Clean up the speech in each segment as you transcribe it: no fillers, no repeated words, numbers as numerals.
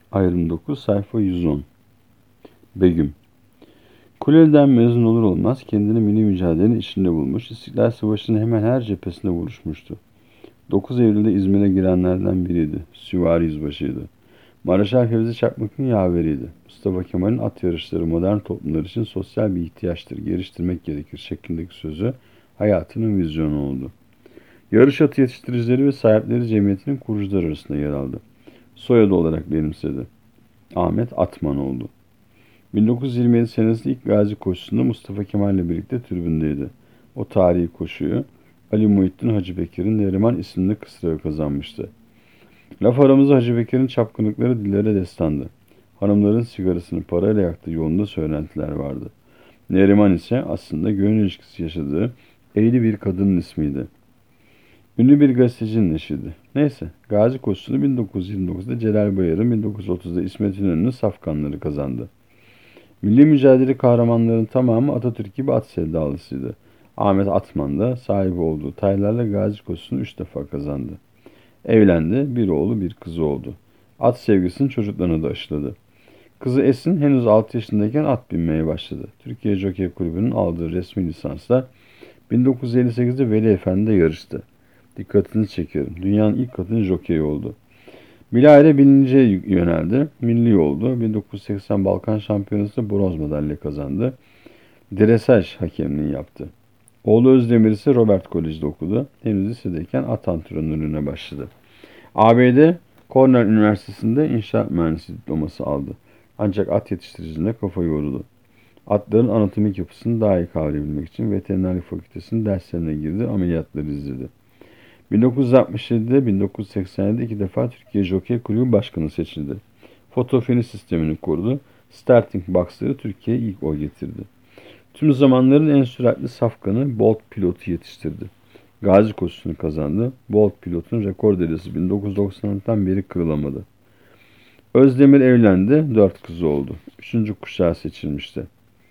Ayrım 9, sayfa 110. Begüm. Kuleli'den mezun olur olmaz kendini milli mücadelenin içinde bulmuş, İstiklal Savaşı'nın hemen her cephesinde vuruşmuştu. 9 Eylül'de İzmir'e girenlerden biriydi. Süvari yüzbaşıydı. Mareşal Fevzi Çakmak'ın yaveriydi. Mustafa Kemal'in at yarışları modern toplumlar için sosyal bir ihtiyaçtır, geliştirmek gerekir şeklindeki sözü hayatının vizyonu oldu. Yarış atı yetiştiricileri ve sahipleri cemiyetinin kurucuları arasında yer aldı. Soyadı olarak benimsedi. Ahmet Atman oldu. 1927 senesinde ilk Gazi koşusunda Mustafa Kemal ile birlikte tribündeydi. O tarihi koşuyu Ali Muhittin Hacı Bekir'in Neriman isimli kısrağı kazanmıştı. Laf aramızda Hacı Bekir'in çapkınlıkları dillere destandı. Hanımların sigarasını parayla yaktığı yolunda söylentiler vardı. Neriman ise aslında gönül ilişkisi yaşadığı evli bir kadının ismiydi. Ünlü bir gazetecinin eşiydi. Neyse, Gazi koşusunu 1929'da Celal Bayar'ın, 1930'da İsmet İnönü'nün safkanları kazandı. Milli mücadele kahramanlarının tamamı Atatürk gibi at sevdalısıydı. Ahmet Atman da sahibi olduğu taylarla Gazi koşusunu 3 defa kazandı. Evlendi, bir oğlu bir kızı oldu. At sevgisini çocuklarına da aşıladı. Kızı Esin henüz 6 yaşındayken at binmeye başladı. Türkiye Jokey Kulübü'nün aldığı resmi lisansla 1958'de Veli Efendi'de yarıştı. Dikkatini çekerim. Dünyanın ilk kadın jokeyi oldu. Bilahare bilince yöneldi. Milli oldu. 1980 Balkan Şampiyonası'nda bronz madalya kazandı. Dresaj hakemliği yaptı. Oğlu Özdemir ise Robert Kolej'de okudu. Henüz lisedeyken at antrenörlüğüne başladı. ABD Cornell Üniversitesi'nde inşaat mühendisi diploması aldı. Ancak at yetiştiriciliğine kafa yordu. Atların anatomik yapısını daha iyi kavrayabilmek için veterinerlik fakültesinin derslerine girdi, ameliyatları izledi. 1967'de 1987'de iki defa Türkiye Jokey Kulübü Başkanı seçildi. Fotofeni sistemini kurdu. Starting Box'ları Türkiye'ye ilk o getirdi. Tüm zamanların en süratli safkanı Bolt pilotu yetiştirdi. Gazi koşusunu kazandı. Bolt pilotun rekor derecesi 1990'dan beri kırılamadı. Özdemir evlendi, 4 kızı oldu. 3. kuşağı seçilmişti.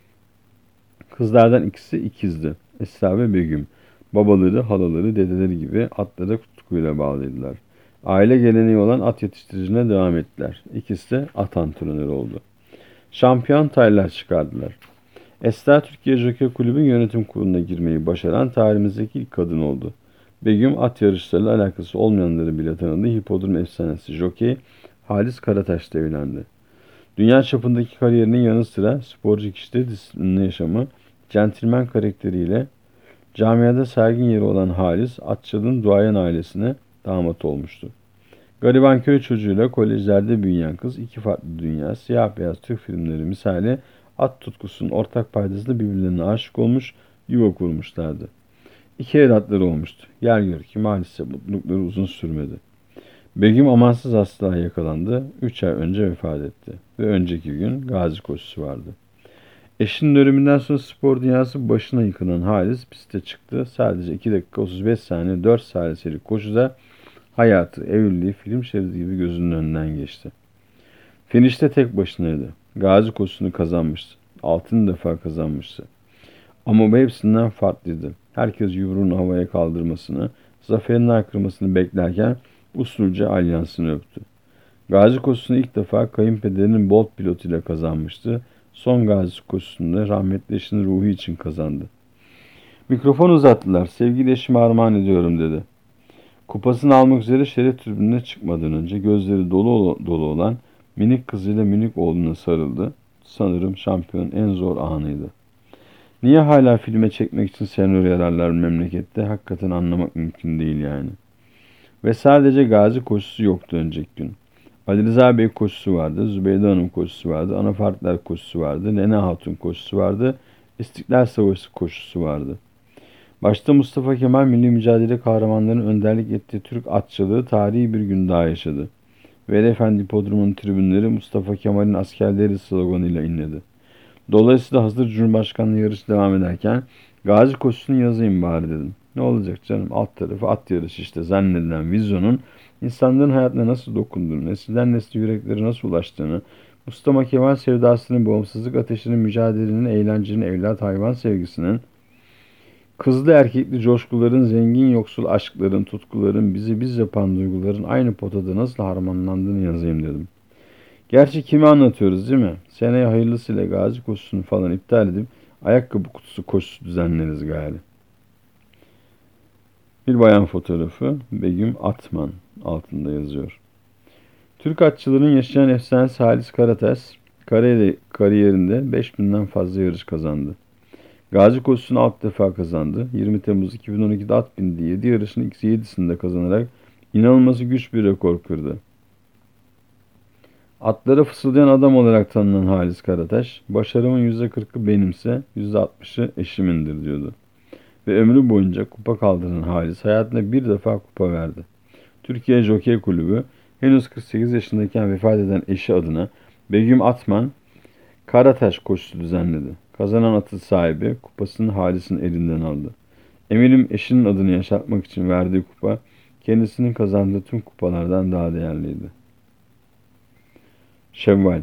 Kızlardan ikisi ikizdi. Esra ve Begüm. Babaları, halaları, dedeleri gibi atlara tutkuyla bağlıydılar. Aile geleneği olan at yetiştiriciliğine devam ettiler. İkisi de at antrenörü oldu. Şampiyon taylar çıkardılar. Esra Türkiye Jokey Kulübü yönetim kuruluna girmeyi başaran tarihimizdeki ilk kadın oldu. Begüm at yarışlarıyla alakası olmayanları bile tanıdığı hipodrom efsanesi jokey Halis Karataş'ta evlendi. Dünya çapındaki kariyerinin yanı sıra sporcu kişide disiplinli yaşamı, centilmen karakteriyle camiada saygın yeri olan Halis, atçılığın duayen ailesine damat olmuştu. Gariban köy çocuğuyla kolejlerde büyüyen kız iki farklı dünya, siyah beyaz Türk filmleri misali at tutkusunun ortak paydasında birbirlerine aşık olmuş, yuva kurmuşlardı. İki evlatları olmuştu. Yer gör ki maalesef mutlulukları uzun sürmedi. Begüm amansız hastalığa yakalandı. 3 ay önce vefat etti. Ve önceki gün Gazi koşusu vardı. Eşinin ölümünden sonra spor dünyası başına yıkılan Halis piste çıktı. Sadece 2 dakika 35 saniye 4 saliselik koşuda hayatı, evliliği film şeridi gibi gözünün önünden geçti. Finişte tek başınaydı. Gazi koşusunu kazanmıştı. 6. defa kazanmıştı. Ama bu hepsinden farklıydı. Herkes yumruğunu havaya kaldırmasını, zaferin haykırmasını beklerken usulca alyansını öptü. Gazi koşusunu ilk defa kayınpederinin Bolt pilotuyla kazanmıştı. Son Gazi koşusunda rahmetli eşinin ruhu için kazandı. Mikrofon uzattılar. Sevgili eşime armağan ediyorum dedi. Kupasını almak üzere şeref tribününe çıkmadan önce gözleri dolu dolu olan minik kızıyla minik oğluna sarıldı. Sanırım şampiyon en zor anıydı. Niye hala filme çekmek için senaryo yararlar memlekette? Hakikaten anlamak mümkün değil yani. Ve sadece Gazi koşusu yoktu önceki gün. Ali Rıza Bey koşusu vardı, Zübeyde Hanım koşusu vardı, Anafartlar koşusu vardı, Nene Hatun koşusu vardı, İstiklal Savaşı koşusu vardı. Başta Mustafa Kemal milli mücadele kahramanlarının önderlik ettiği Türk atçılığı tarihi bir gün daha yaşadı. Veli Efendi Hipodromu'nun tribünleri Mustafa Kemal'in askerleri sloganıyla inledi. Dolayısıyla hazır Cumhurbaşkanlığı yarışı devam ederken Gazi koşusunu yazayım bari dedim. Ne olacak canım, alt tarafı at yarışı işte zannedilen vizyonun insanların hayatına nasıl dokunduğunu, nesilden nesle yürekleri nasıl ulaştığını, Mustafa Kemal sevdasının, bağımsızlık ateşinin, mücadelenin, eğlencenin, evlat hayvan sevgisinin, kızlı erkekli coşkuların, zengin yoksul aşkların, tutkuların, bizi biz yapan duyguların aynı potada nasıl harmanlandığını yazayım dedim. Gerçi kimi anlatıyoruz değil mi? Seneye hayırlısıyla gazi koşusunu falan iptal edip ayakkabı kutusu koşusu düzenleriz galiba. Bir bayan fotoğrafı Begüm Atman altında yazıyor. Türk atçıların yaşayan efsanesi Halis Karates kariyerinde 5000'den fazla yarış kazandı. Gazi koşusunu 6 defa kazandı. 20 Temmuz 2012'de at bindiği 7 yarışın ilk 7'sinde kazanarak inanılması güç bir rekor kırdı. Atlara fısıldayan adam olarak tanınan Halis Karataş, başarımın %40'ı benimse %60'ı eşimindir diyordu. Ve ömrü boyunca kupa kaldıran Halis hayatında bir defa kupa verdi. Türkiye Jokey Kulübü henüz 48 yaşındayken vefat eden eşi adına Begüm Atman Karataş koşusu düzenledi. Kazanan atın sahibi kupasını Halis'in elinden aldı. Eminim eşinin adını yaşatmak için verdiği kupa kendisinin kazandığı tüm kupalardan daha değerliydi. Şevval.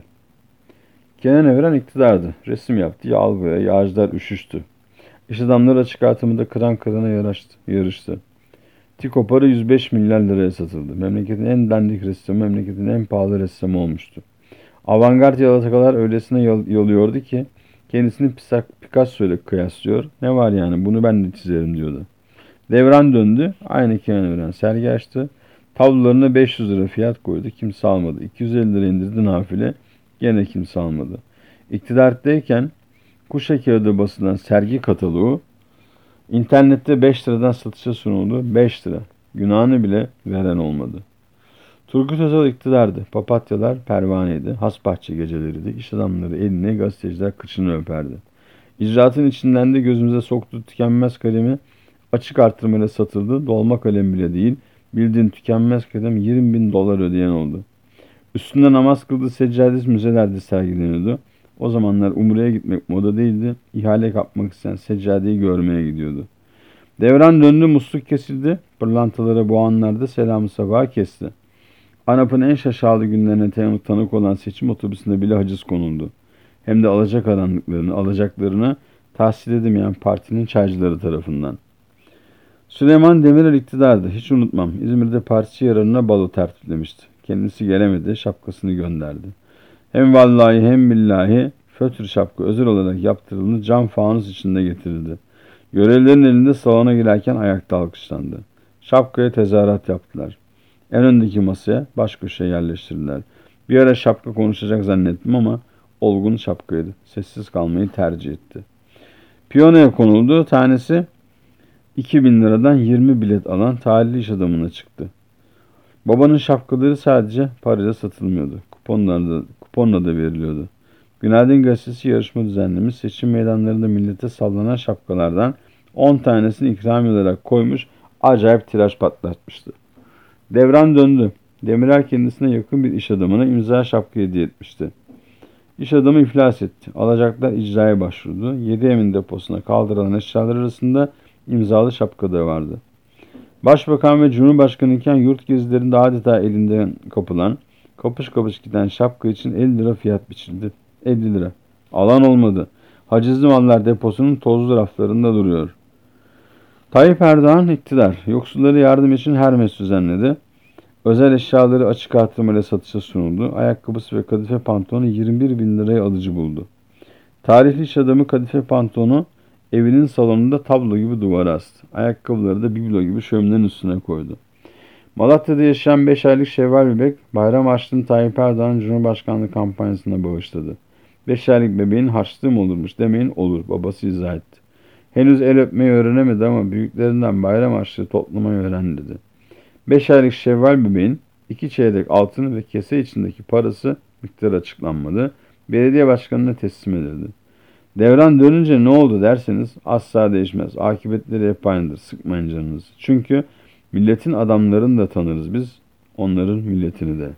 Kenan Evren iktidardı. Resim yaptı. Yağ boya, yağcılar üşüştü. İş adamları açık artımında kıran kırana yarıştı. Tiko para 105 milyar liraya satıldı. Memleketin en dandik ressamı, memleketin en pahalı ressamı olmuştu. Avantgard yalakalar öylesine yalıyordu ki kendisini Picasso ile kıyaslıyor. Ne var yani bunu ben de çizerim diyordu. Devran döndü. Aynı Kenan Evren sergi açtı. Tablolarına 500 lira fiyat koydu. Kimse almadı. 250 lira indirdi nafile. Gene kimse almadı. İktidardayken kuşa kağıdı basılan sergi kataloğu internette 5 liradan satışa sunuldu. 5 lira. Günahını bile veren olmadı. Turgut Özal iktidardı. Papatyalar pervaneydi. Hasbahçe geceleriydi. İş adamları eline, gazeteciler kıçını öperdi. İcraatın içinden de gözümüze soktuğu tükenmez kalemi açık artırmayla satıldı. Dolma kalem bile değil. Bildiğin tükenmez kalem 20 bin dolar ödeyen oldu. Üstünde namaz kıldığı seccadesi müzelerde sergileniyordu. O zamanlar Umre'ye gitmek moda değildi. İhale kapmak isteyen seccadeyi görmeye gidiyordu. Devran döndü, musluk kesildi. Pırlantalara boğanlar selamı sabaha kesti. ANAP'ın en şaşalı günlerine tanık olan seçim otobüsünde bile haciz konuldu. Hem de alacaklarını tahsil edemeyen partinin çaycıları tarafından. Süleyman Demirel iktidardı. Hiç unutmam. İzmir'de partisi yararına balo tertiplemişti. Kendisi gelemedi, şapkasını gönderdi. Hem vallahi hem billahi fötr şapka özel olarak yaptırıldı, cam fanus içinde getirildi. Görevlilerin elinde salona girerken ayakta alkışlandı. Şapkaya tezahürat yaptılar. En öndeki masaya baş köşeye yerleştirdiler. Bir ara şapka konuşacak zannettim ama olgun şapkaydı. Sessiz kalmayı tercih etti. Piyanoya konuldu. Tanesi 2000 liradan 20 bilet alan talihli iş adamına çıktı. Babanın şapkaları sadece parayla satılmıyordu. Kuponla da veriliyordu. Günaydın Gazetesi yarışma düzenlemiş. Seçim meydanlarında millete sallanan şapkalardan 10 tanesini ikramiye olarak koymuş. Acayip tiraj patlatmıştı. Devran döndü. Demirel kendisine yakın bir iş adamına imza şapka hediye etmişti. İş adamı iflas etti. Alacaklar icraya başvurdu. 7 emin deposuna kaldırılan eşyalar arasında imzalı şapka da vardı. Başbakan ve Cumhurbaşkanı iken yurt gezilerinde adeta elinden kapılan, kapış kapış giden şapka için 50 lira fiyat biçildi. 50 lira. Alan olmadı. Hacizli mallar deposunun tozlu raflarında duruyor. Tayyip Erdoğan iktidar. Yoksullara yardım için Hermes düzenledi. Özel eşyaları açık artırmayla satışa sunuldu. Ayakkabısı ve kadife pantolonu 21 bin liraya alıcı buldu. Tarihli iş adamı kadife pantolonu evinin salonunda tablo gibi duvara astı. Ayakkabıları da biblo gibi şöminenin üstüne koydu. Malatya'da yaşayan 5 aylık Şevval bebek bayram harçlığını Tayyip Erdoğan'ın Cumhurbaşkanlığı kampanyasına bağışladı. 5 aylık bebeğin harçlığı mı olurmuş demeyin, olur, babası izah etti. Henüz el öpmeyi öğrenemedi ama büyüklerinden bayram harçlığı toplamayı öğrendi dedi. 5 aylık Şevval bebeğin 2 çeyrek altını ve kese içindeki parası miktarı açıklanmadı. Belediye başkanına teslim edildi. Devran dönünce ne oldu derseniz asla değişmez. Akıbetleri hep aynıdır. Sıkmayın canınızı. Çünkü milletin adamlarını da tanırız biz. Onların milletini de.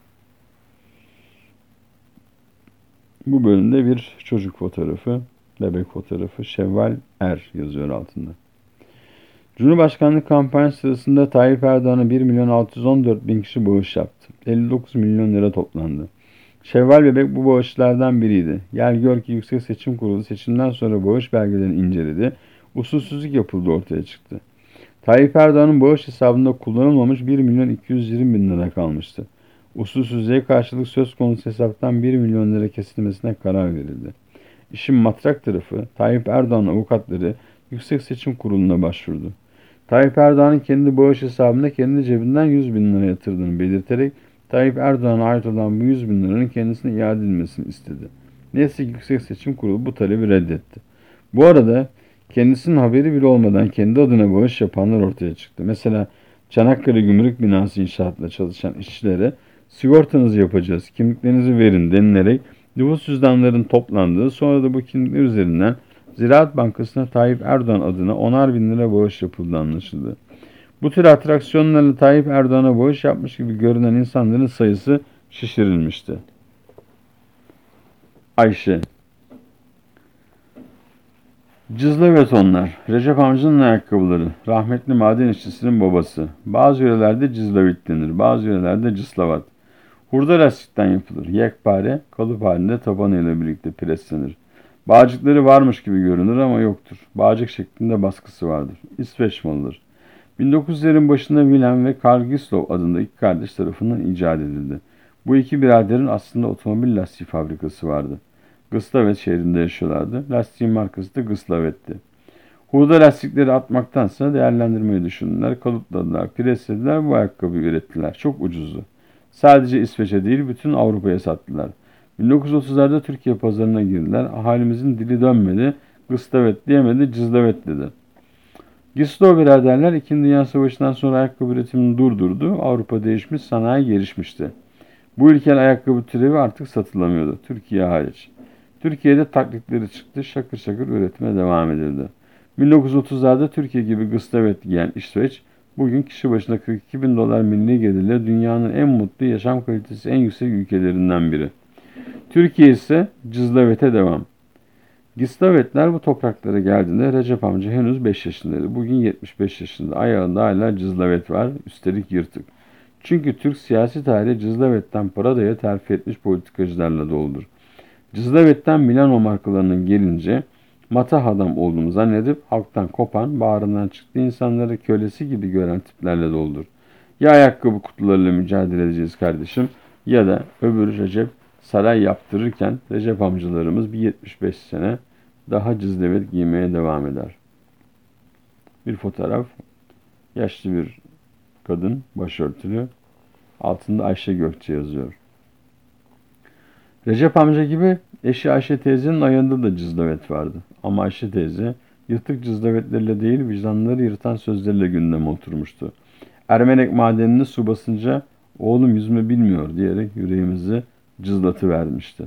Bu bölümde bir çocuk fotoğrafı, bebek fotoğrafı. Şevval Er yazıyor altında. Cumhurbaşkanlığı kampanyası sırasında Tayyip Erdoğan'a 1.614.000 kişi bağış yaptı. 59 milyon lira toplandı. Şevval Bebek bu bağışlardan biriydi. Gel gör ki Yüksek Seçim Kurulu seçimden sonra bağış belgelerini inceledi. Usulsüzlük yapıldığı ortaya çıktı. Tayyip Erdoğan'ın bağış hesabında kullanılmamış 1.220.000 lira kalmıştı. Usulsüzlüğe karşılık söz konusu hesaptan 1 milyon lira kesilmesine karar verildi. İşin matrak tarafı, Tayyip Erdoğan avukatları Yüksek Seçim Kurulu'na başvurdu. Tayyip Erdoğan'ın kendi bağış hesabına kendi cebinden 100 bin lira yatırdığını belirterek Tayyip Erdoğan'a ait olan bu 100 bin liranın kendisine iade edilmesini istedi. Neyse ki Yüksek Seçim Kurulu bu talebi reddetti. Bu arada kendisinin haberi bile olmadan kendi adına bağış yapanlar ortaya çıktı. Mesela Çanakkale Gümrük Binası inşaatında çalışan işçilere sigortanızı yapacağız, kimliklerinizi verin denilerek nüfus cüzdanların toplandığı, sonra da bu kimlikler üzerinden Ziraat Bankası'na Tayyip Erdoğan adına 10'ar bin lira bağış yapıldığı anlaşıldı. Bu tür atraksiyonlarla Tayyip Erdoğan'a bağış yapmış gibi görünen insanların sayısı şişirilmişti. Ayşe. Cızla betonlar. Recep amcanın ayakkabıları. Rahmetli maden işçisinin babası. Bazı yörelerde cızlavit denir. Bazı yörelerde cıslavat. Hurda lastikten yapılır. Yekpare, kalıp halinde tabanıyla birlikte preslenir. Bağcıkları varmış gibi görünür ama yoktur. Bağcık şeklinde baskısı vardır. İsveç malıdır. 1900'lerin başında Wilhelm ve Carl Gislov adında iki kardeş tarafından icat edildi. Bu iki biraderin aslında otomobil lastiği fabrikası vardı. Gislavet şehrinde yaşıyorlardı. Lastiğin markası da Gislavet'ti. Hurda lastikleri atmaktansa değerlendirmeyi düşündüler, kalıpladılar, preslediler, bu ayakkabıyı ürettiler. Çok ucuzdu. Sadece İsveç'e değil bütün Avrupa'ya sattılar. 1930'larda Türkiye pazarına girdiler. Ahalimizin dili dönmedi. Gislavet diyemedi, cızlavet dedi. Gislov biraderler 2. Dünya Savaşı'ndan sonra ayakkabı üretimini durdurdu. Avrupa değişmiş, sanayi gelişmişti. Bu ilkel ayakkabı türevi artık satılamıyordu. Türkiye hariç. Türkiye'de taklitleri çıktı. Şakır şakır üretime devam edildi. 1930'larda Türkiye gibi Gislavet giyen İsveç, bugün kişi başına 42 bin dolar milli gelirle dünyanın en mutlu, yaşam kalitesi en yüksek ülkelerinden biri. Türkiye ise cızlavete devam. Gislavetler bu topraklara geldiğinde Recep amca henüz 5 yaşındaydı. Bugün 75 yaşında. Ayağında hala cızlavet var. Üstelik yırtık. Çünkü Türk siyasi tarihi cızlavetten paradaya terfi etmiş politikacılarla doludur. Cızlavet'ten Milano markalarının gelince matah adam olduğunu zannedip halktan kopan, bağrından çıktığı insanları kölesi gibi gören tiplerle doludur. Ya ayakkabı kutularıyla mücadele edeceğiz kardeşim ya da öbür Recep saray yaptırırken Recep amcalarımız bir 75 sene daha cızlevet giymeye devam eder. Bir fotoğraf, yaşlı bir kadın, başörtülü, altında Ayşe Gökçe yazıyor. Recep amca gibi eşi Ayşe teyzenin ayağında da cızlavet vardı. Ama Ayşe teyze yırtık cızlavetleriyle değil vicdanları yırtan sözlerle gündeme oturmuştu. Ermenek madenini su basınca oğlum yüzme bilmiyor diyerek yüreğimizi cızlatıvermişti.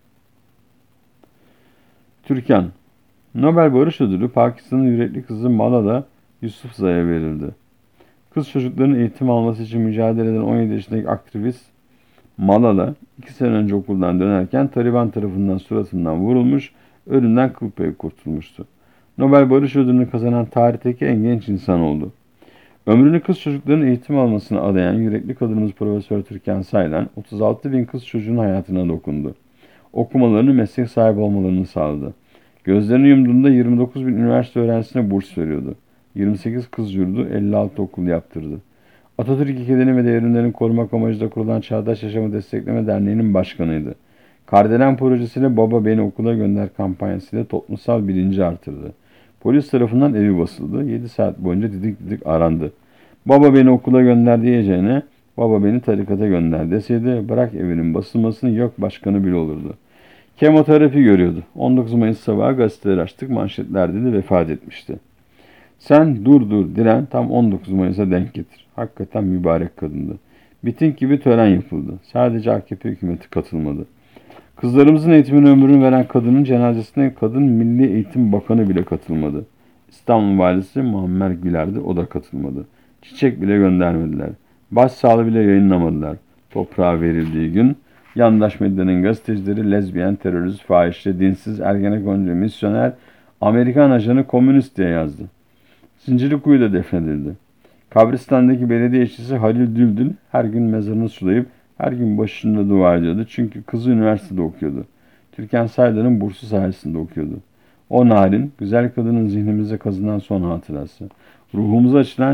Türkan. Nobel Barış Ödülü Pakistan'ın yürekli kızı Malala Yousafzai'ye verildi. Kız çocukların eğitim alması için mücadele eden 17 yaşındaki aktivist Malala 2 sene önce okuldan dönerken Taliban tarafından suratından vurulmuş, ölümden kıl payı kurtulmuştu. Nobel Barış Ödülünü kazanan tarihteki en genç insan oldu. Ömrünü kız çocukların eğitim almasına adayan yürekli kadınımız Profesör Türkan Saylan, 36 bin kız çocuğun hayatına dokundu. Okumalarını, meslek sahibi olmalarını sağladı. Gözlerini yumduğunda 29 bin üniversite öğrencisine burs veriyordu. 28 kız yurdu, 56 okul yaptırdı. Atatürk ilkelerini ve devrimlerini korumak amacıyla kurulan Çağdaş Yaşamı Destekleme Derneği'nin başkanıydı. Kardelen projesiyle Baba Beni Okula Gönder kampanyasıyla toplumsal bilinci artırdı. Polis tarafından evi basıldı. 7 saat boyunca didik didik arandı. Baba beni okula gönder diyeceğine baba beni tarikata gönder deseydi bırak evinin basılmasını yok başkanı bile olurdu. Kemoterapi görüyordu. 19 Mayıs sabahı gazeteleri açtık, manşetlerde de vefat etmişti. Sen dur diren tam 19 Mayıs'a denk getir. Hakikaten mübarek kadındı. Miting gibi tören yapıldı. Sadece AKP hükümeti katılmadı. Kızlarımızın eğitimine ömrünü veren kadının cenazesine Kadın Milli Eğitim Bakanı bile katılmadı. İstanbul Valisi Muammer Güler'di, o da katılmadı. Çiçek bile göndermediler. Başsağlığı bile yayınlamadılar. Toprağa verildiği gün yandaş medyanın gazetecileri lezbiyen, terörist, fahişe, dinsiz, ergenekoncu, misyoner, Amerikan ajanı, komünist diye yazdı. Zincirlikuyu'da defnedildi. Kabristan'daki belediye işçisi Halil Düldül her gün mezarını sulayıp her gün başında dua ediyordu. Çünkü kızı üniversitede okuyordu. Türkan Saylan'ın bursu sayesinde okuyordu. O narin, güzel kadının zihnimize kazınan son hatırası. Ruhumuza açılan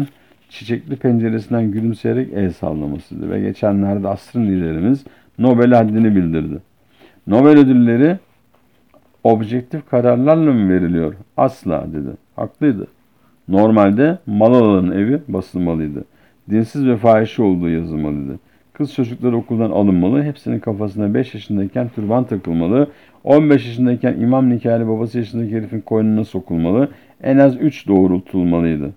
çiçekli penceresinden gülümseyerek el sallamasıydı. Ve geçenlerde asrın liderimiz Nobel haddini bildirdi. Nobel ödülleri objektif kararlarla mı veriliyor? Asla dedi. Haklıydı. Normalde Malala'nın evi basılmalıydı. Dinsiz ve fahişe olduğu yazılmalıydı. Kız çocukları okuldan alınmalı, hepsinin kafasına 5 yaşındayken türban takılmalı, 15 yaşındayken imam nikahlı babası yaşındaki herifin koynuna sokulmalı, en az 3 doğrultulmalıydı.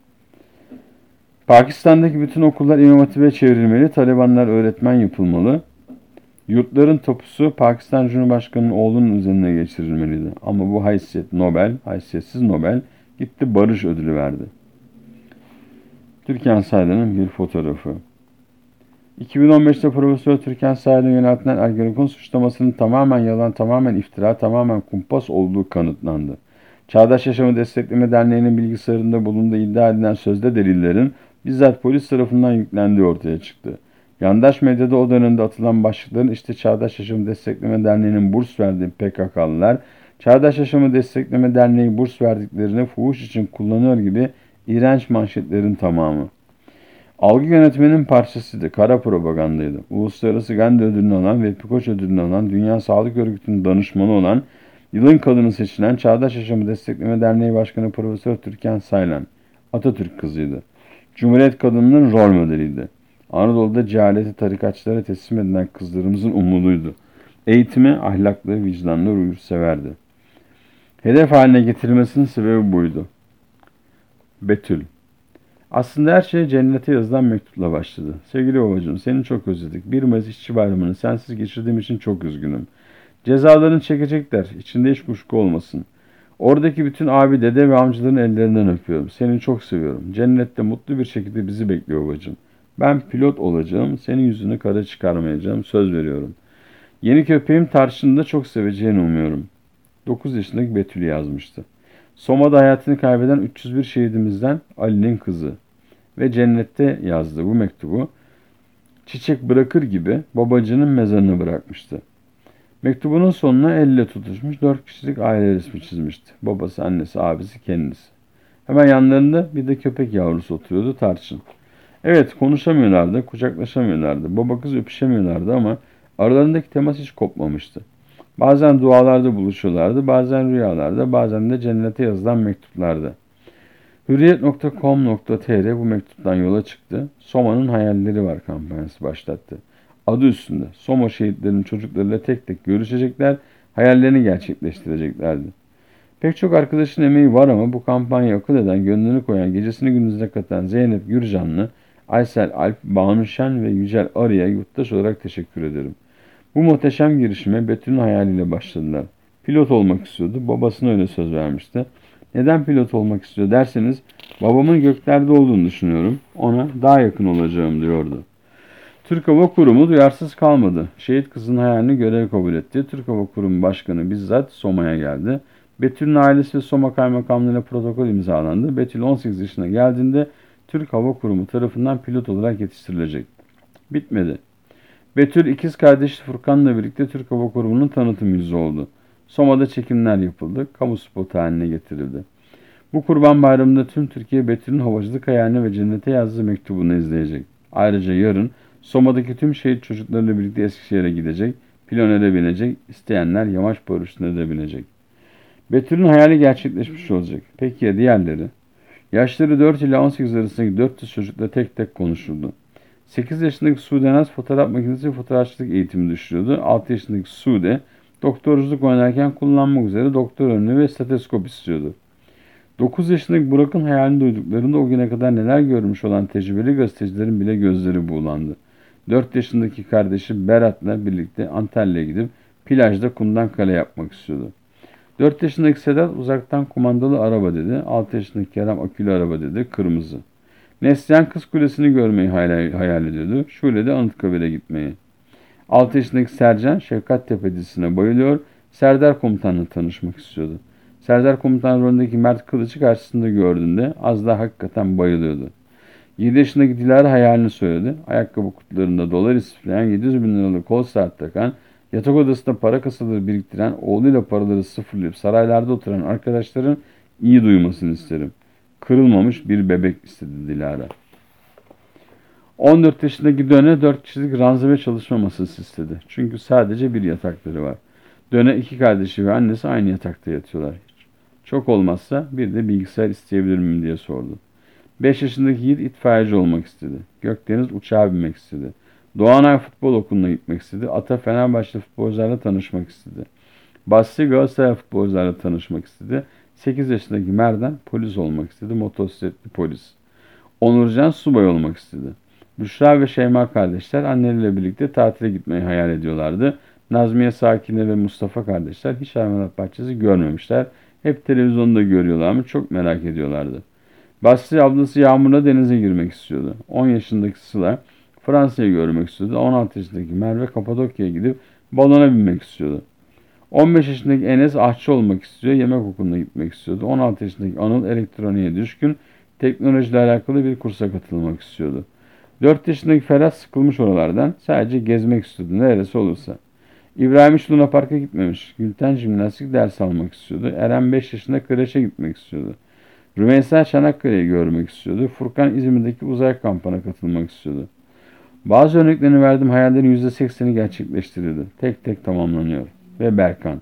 Pakistan'daki bütün okullar İmam Hatip'e çevrilmeli, Talibanlar öğretmen yapılmalı, yurtların tapusu Pakistan Cumhurbaşkanı'nın oğlunun üzerine geçirilmeliydi. Ama bu haysiyetsiz Nobel gitti barış ödülü verdi. Türkan Saylan'ın bir fotoğrafı. 2015'te Profesör Türkan Saylan'a yöneltilen Ergenekon suçlamasının tamamen yalan, tamamen iftira, tamamen kumpas olduğu kanıtlandı. Çağdaş Yaşamı Destekleme Derneği'nin bilgisayarında bulunduğu iddia edilen sözde delillerin bizzat polis tarafından yüklendiği ortaya çıktı. Yandaş medyada o dönemde atılan başlıkların işte Çağdaş Yaşamı Destekleme Derneği'nin burs verdiği PKK'lılar, Çağdaş Yaşamı Destekleme Derneği burs verdiklerini fuhuş için kullanıyor gibi iğrenç manşetlerin tamamı. Algı yönetmenin parçasıydı, kara propagandaydı. Uluslararası Gandhi ödülünü alan ve Pikoç ödülünü alan, Dünya Sağlık Örgütü'nün danışmanı olan, yılın kadını seçilen Çağdaş Yaşamı Destekleme Derneği Başkanı Profesör Türkan Saylan, Atatürk kızıydı. Cumhuriyet kadınının rol modeliydi. Anadolu'da cehaleti tarikatçılara teslim edilen kızlarımızın umuduydu. Eğitimi ahlaklı, vicdanlı, yurtseverdi. Hedef haline getirilmesinin sebebi buydu. Betül. Aslında her şey cennete yazılan mektupla başladı. Sevgili babacığım, seni çok özledik. 1 Mayıs İşçi Bayramı'nı sensiz geçirdiğim için çok üzgünüm. Cezalarını çekecekler. İçinde hiç kuşku olmasın. Oradaki bütün abi, dede ve amcaların ellerinden öpüyorum. Seni çok seviyorum. Cennette mutlu bir şekilde bizi bekliyor babacığım. Ben pilot olacağım. Senin yüzünü kara çıkarmayacağım. Söz veriyorum. Yeni köpeğim Tarçın'ı da çok seveceğini umuyorum. 9 yaşındaki Betül yazmıştı. Soma'da hayatını kaybeden 301 şehidimizden Ali'nin kızı ve cennette yazdığı bu mektubu çiçek bırakır gibi babacının mezarına bırakmıştı. Mektubunun sonuna elle tutuşmuş 4 kişilik aile resmi çizmişti. Babası, annesi, abisi, kendisi. Hemen yanlarında bir de köpek yavrusu oturuyordu, Tarçın. Evet, konuşamıyorlardı, kucaklaşamıyorlardı, baba kız öpüşemiyorlardı ama aralarındaki temas hiç kopmamıştı. Bazen dualarda buluşuyorlardı, bazen rüyalarda, bazen de cennete yazılan mektuplarda. Hürriyet.com.tr bu mektuptan yola çıktı. Soma'nın hayalleri var kampanyası başlattı. Adı üstünde Soma şehitlerinin çocuklarıyla tek tek görüşecekler, hayallerini gerçekleştireceklerdi. Pek çok arkadaşın emeği var ama bu kampanya akıl eden, gönlünü koyan, gecesini gündüzüne katan Zeynep Gürcanlı, Aysel Alp, Banu Şen ve Yücel Arı'ya yurttaş olarak teşekkür ederim. Bu muhteşem girişime Betül'ün hayaliyle başladılar. Pilot olmak istiyordu. Babasına öyle söz vermişti. Neden pilot olmak istiyor derseniz babamın göklerde olduğunu düşünüyorum. Ona daha yakın olacağım diyordu. Türk Hava Kurumu duyarsız kalmadı. Şehit kızın hayalini görev kabul etti. Türk Hava Kurumu Başkanı bizzat Soma'ya geldi. Betül'ün ailesi ve Soma Kaymakamlığı'yla protokol imzalandı. Betül 18 yaşına geldiğinde Türk Hava Kurumu tarafından pilot olarak yetiştirilecek. Bitmedi. Betül ikiz kardeşi Furkan'la birlikte Türk Hava Kurumu'nun tanıtım yüzü oldu. Soma'da çekimler yapıldı, kamu spotu haline getirildi. Bu Kurban Bayramı'nda tüm Türkiye Betül'ün havacılık hayalini ve cennete yazdığı mektubunu izleyecek. Ayrıca yarın Soma'daki tüm şehit çocuklarıyla birlikte Eskişehir'e gidecek, Pilonere binecek, isteyenler yamaç paraşütüne de binecek. Betül'ün hayali gerçekleşmiş olacak. Peki ya diğerleri? Yaşları 4 ile 18 arasındaki 400 çocukla tek tek konuşuldu. 8 yaşındaki Sude Naz fotoğraf makinesi ve fotoğrafçılık eğitimi düşürüyordu. 6 yaşındaki Sude doktorculuk oynarken kullanmak üzere doktor önlüğü ve steteskop istiyordu. 9 yaşındaki Burak'ın hayalini duyduklarında o güne kadar neler görmüş olan tecrübeli gazetecilerin bile gözleri buğulandı. 4 yaşındaki kardeşi Berat'la birlikte Antalya'ya gidip plajda kumdan kale yapmak istiyordu. 4 yaşındaki Sedat uzaktan kumandalı araba dedi. 6 yaşındaki Kerem akülü araba dedi, kırmızı. Neslihan Kız Kulesi'ni görmeyi hayal ediyordu. Şule de Anıtkabir'e gitmeyi. 6 yaşındaki Sercan Şefkat Tepe dizisine bayılıyor. Serdar Komutan'la tanışmak istiyordu. Serdar Komutan rolündeki Mert Kılıç'ı karşısında gördüğünde az daha hakikaten bayılıyordu. 7 yaşındaki Dilara hayalini söyledi. Ayakkabı kutularında dolar istifleyen 700 bin liralık kol saat takan, yatak odasında para kasaları biriktiren, oğluyla paraları sıfırlayıp saraylarda oturan arkadaşların iyi duymasını isterim. Kırılmamış bir bebek istedi Dilara. 14 yaşındaki Döne 4 kişilik ranzabe çalışma masası istedi. Çünkü sadece bir yatakları var. Döne 2 kardeşi ve annesi aynı yatakta yatıyorlar. Çok olmazsa bir de bilgisayar isteyebilir miyim diye sordu. 5 yaşındaki Yiğit itfaiyeci olmak istedi. Gökdeniz uçağa binmek istedi. Doğanay futbol okuluna gitmek istedi. Ata Fenerbahçe futbolcularla tanışmak istedi. Basri Galatasaray futbolcularla tanışmak istedi. 8 yaşındaki Merdan polis olmak istedi. Motosikletli polis. Onurcan subay olmak istedi. Büşra ve Şeyma kardeşler anneleriyle birlikte tatile gitmeyi hayal ediyorlardı. Nazmiye Sakine ve Mustafa kardeşler hiç hayvanat bahçesi görmemişler. Hep televizyonda görüyorlar mı çok merak ediyorlardı. Basri ablası Yağmur'la denize girmek istiyordu. 10 yaşındaki Sıla Fransa'yı görmek istiyordu. 16 yaşındaki Merve Kapadokya'ya gidip balona binmek istiyordu. 15 yaşındaki Enes aşçı olmak istiyor, yemek okuluna gitmek istiyordu. 16 yaşındaki Anıl elektroniğe düşkün, teknolojiyle alakalı bir kursa katılmak istiyordu. 4 yaşındaki Ferhat sıkılmış oralardan, sadece gezmek istiyordu, neresi olursa. İbrahim hiç Luna Park'a gitmemiş, Gülten jimnastik ders almak istiyordu. Eren 5 yaşında kreşe gitmek istiyordu. Rümeysa Çanakkale'yi görmek istiyordu. Furkan İzmir'deki uzay kampına katılmak istiyordu. Bazı örneklerini verdim, hayallerin %80'i gerçekleştirildi. Tek tek tamamlanıyor. Ve Berkan.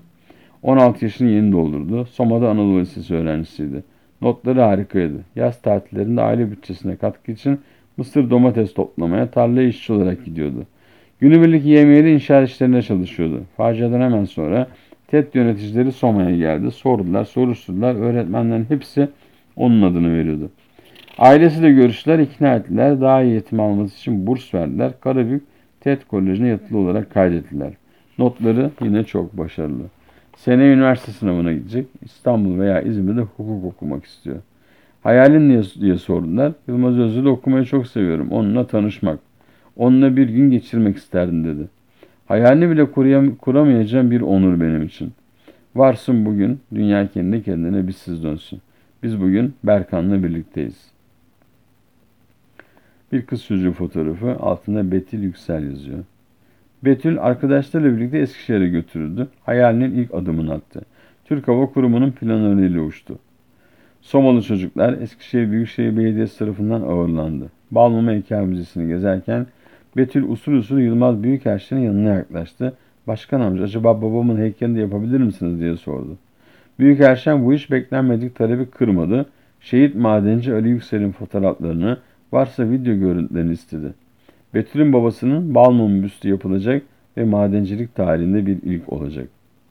16 yaşını yeni doldurdu. Soma'da Anadolu Lisesi öğrencisiydi. Notları harikaydı. Yaz tatillerinde aile bütçesine katkı için mısır domates toplamaya tarlaya işçi olarak gidiyordu. Günübirlik yemeğiyle inşaat işlerinde çalışıyordu. Faciadan hemen sonra TED yöneticileri Soma'ya geldi. Sordular, soruşturdular. Öğretmenlerin hepsi onun adını veriyordu. Ailesiyle görüştüler, ikna ettiler. Daha iyi eğitim alması için burs verdiler. Karabük TED Koleji'ne yatılı olarak kaydettiler. Notları yine çok başarılı. Seneye üniversite sınavına gidecek. İstanbul veya İzmir'de hukuk okumak istiyor. Hayalin ne diye sordular. Yılmaz Özil'i okumayı çok seviyorum. Onunla tanışmak. Onunla bir gün geçirmek isterdim dedi. Hayalini bile kuramayacağım bir onur benim için. Varsın bugün, dünya kendi kendine bizsiz dönsün. Biz bugün Berkan'la birlikteyiz. Bir kız çocuğu fotoğrafı, altında Betül Yüksel yazıyor. Betül arkadaşlarıyla birlikte Eskişehir'e götürüldü. Hayalinin ilk adımını attı. Türk Hava Kurumu'nun planlarıyla uçtu. Somalı çocuklar Eskişehir Büyükşehir Belediyesi tarafından ağırlandı. Balmumu Heykel Müzesi'ni gezerken Betül usul usul Yılmaz Büyükelçinin yanına yaklaştı. Başkan amca acaba babamın heykelini de yapabilir misiniz diye sordu. Büyükelçin bu iş beklenmedik talebi kırmadı. Şehit madenci Ali Yüksel'in fotoğraflarını varsa video görüntülerini istedi. Betül'ün babasının Balmum büstü yapılacak ve madencilik tarihinde bir ilk olacak.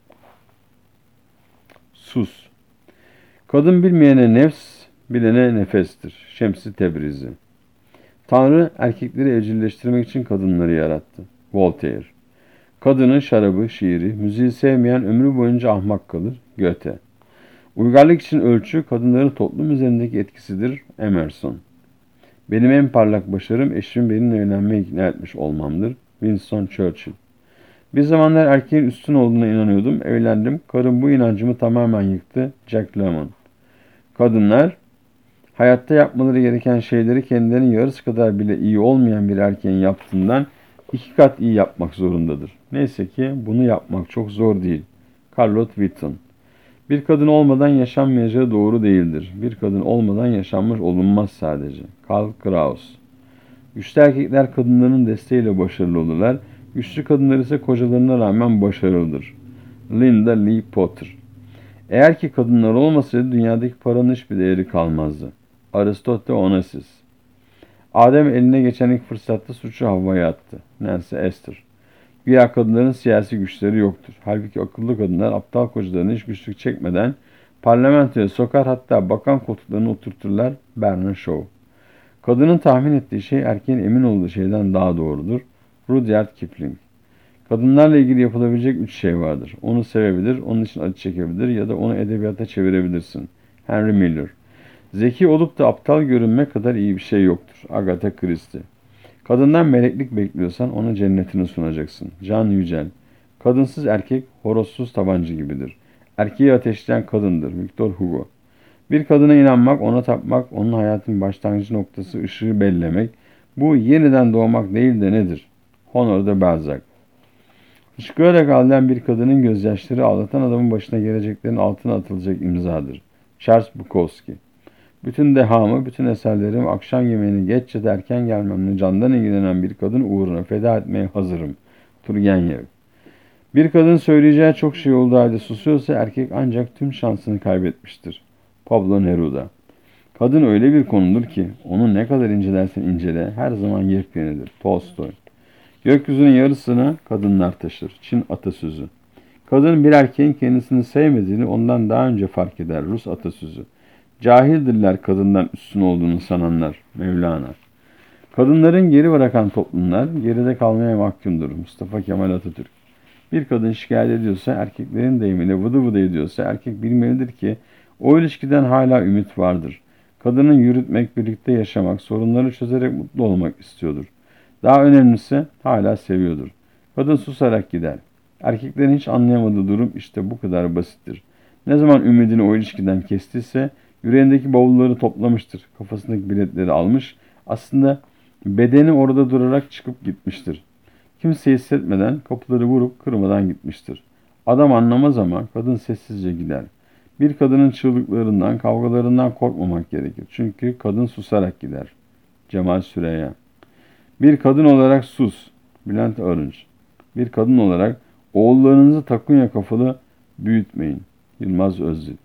Sus. Kadın bilmeyene nefs, bilene nefestir. Şems-i Tebrizi. Tanrı erkekleri evcilleştirmek için kadınları yarattı. Voltaire. Kadının şarabı, şiiri, müziği sevmeyen ömrü boyunca ahmak kalır. Goethe. Uygarlık için ölçü kadınların toplum üzerindeki etkisidir. Emerson. Benim en parlak başarım eşim benimle evlenmeye ikna etmiş olmamdır. Winston Churchill. Bir zamanlar erkeğin üstün olduğuna inanıyordum. Evlendim. Karım bu inancımı tamamen yıktı. Jack Lemmon. Kadınlar hayatta yapmaları gereken şeyleri kendilerinin yarısı kadar bile iyi olmayan bir erkeğin yaptığından 2 kat iyi yapmak zorundadır. Neyse ki bunu yapmak çok zor değil. Charlotte Whitton. Bir kadın olmadan yaşanmayacağı doğru değildir. Bir kadın olmadan yaşanmış olunmaz sadece. Karl Kraus. Güçlü erkekler kadınların desteğiyle başarılı olurlar. Güçlü kadınlar ise kocalarına rağmen başarılıdır. Linda Lee Potter. Eğer ki kadınlar olmasaydı dünyadaki paranın hiçbir değeri kalmazdı. Aristotle Onassis. Adem eline geçen ilk fırsatta suçu Havva'ya attı. Nancy Esther. Güya kadınların siyasi güçleri yoktur. Halbuki akıllı kadınlar aptal kocalarını hiç güçlük çekmeden parlamentoya sokar, hatta bakan koltuklarına oturturlar. Bernard Shaw. Kadının tahmin ettiği şey erkeğin emin olduğu şeyden daha doğrudur. Rudyard Kipling. Kadınlarla ilgili yapılabilecek 3 şey vardır. Onu sevebilir, onun için acı çekebilir ya da onu edebiyata çevirebilirsin. Henry Miller. Zeki olup da aptal görünme kadar iyi bir şey yoktur. Agatha Christie. Kadından meleklik bekliyorsan ona cennetini sunacaksın. Can Yücel. Kadınsız erkek horozsuz tabanca gibidir. Erkeği ateşleyen kadındır. Victor Hugo. Bir kadına inanmak, ona tapmak, onun hayatın başlangıcı noktası, ışığı bellemek. Bu yeniden doğmak değil de nedir? Honor de Balzac. Hıçkırarak ağlayan bir kadının gözyaşları ağlatan adamın başına geleceklerin altına atılacak imzadır. Charles Bukowski. Bütün dehamı, bütün eserlerim, akşam yemeğini geç ya da erken gelmemle candan ilgilenen bir kadın uğruna feda etmeye hazırım. Turgenev. Bir kadın söyleyeceği çok şey olduğu halde susuyorsa erkek ancak tüm şansını kaybetmiştir. Pablo Neruda. Kadın öyle bir konudur ki onu ne kadar incelersen incele her zaman yepyenidir. Tolstoy. Gökyüzünün yarısını kadınlar taşır. Çin atasözü. Kadın bir erkeğin kendisini sevmediğini ondan daha önce fark eder. Rus atasözü. Cahildirler kadından üstün olduğunu sananlar. Mevlana. Kadınların geri bırakan toplumlar geride kalmaya mahkumdur. Mustafa Kemal Atatürk. Bir kadın şikayet ediyorsa, erkeklerin deyimiyle vıdı vıdı ediyorsa erkek bilmelidir ki o ilişkiden hala ümit vardır. Kadının yürütmek, birlikte yaşamak, sorunları çözerek mutlu olmak istiyordur. Daha önemlisi hala seviyordur. Kadın susarak gider. Erkeklerin hiç anlayamadığı durum işte bu kadar basittir. Ne zaman ümidini o ilişkiden kestiyse yüreğindeki bavulları toplamıştır. Kafasındaki biletleri almış. Aslında bedeni orada durarak çıkıp gitmiştir. Kimse hissetmeden kapıları vurup kırmadan gitmiştir. Adam anlamaz ama kadın sessizce gider. Bir kadının çığlıklarından, kavgalarından korkmamak gerekir. Çünkü kadın susarak gider. Cemal Süreya. Bir kadın olarak sus. Bülent Arınç. Bir kadın olarak oğullarınızı takunya kafalı büyütmeyin. Yılmaz Özdil.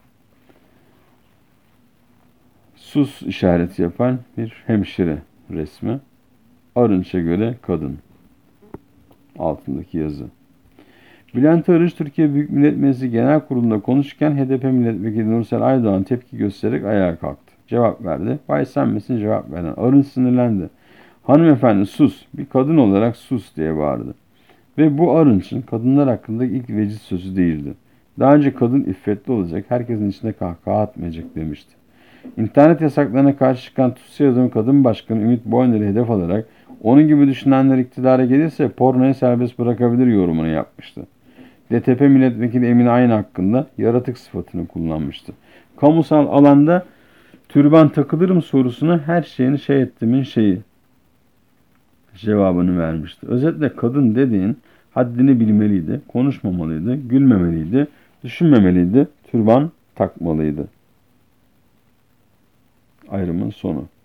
Sus işareti yapan bir hemşire resmi. Arınç'a göre kadın. Altındaki yazı. Bülent Arınç, Türkiye Büyük Millet Meclisi Genel Kurulu'nda konuşurken HDP Milletvekili Nursel Aydoğan tepki göstererek ayağa kalktı. Cevap verdi. Bay sen misin cevap veren? Arınç sinirlendi. Hanımefendi sus, bir kadın olarak sus diye bağırdı. Ve bu Arınç'ın kadınlar hakkında ilk veciz sözü değildi. Daha önce kadın iffetli olacak, herkesin içinde kahkaha atmayacak demişti. İnternet yasaklarına karşı çıkan TÜSİAD'ın kadın başkanı Ümit Boyner'i hedef alarak onun gibi düşünenler iktidara gelirse pornoyu serbest bırakabilir yorumunu yapmıştı. DTP milletvekili Emine Ayn hakkında yaratık sıfatını kullanmıştı. Kamusal alanda türban takılır mı sorusuna her şeyini şey ettimin şeyi cevabını vermişti. Özetle kadın dediğin haddini bilmeliydi, konuşmamalıydı, gülmemeliydi, düşünmemeliydi, türban takmalıydı. Ayrımın sonu.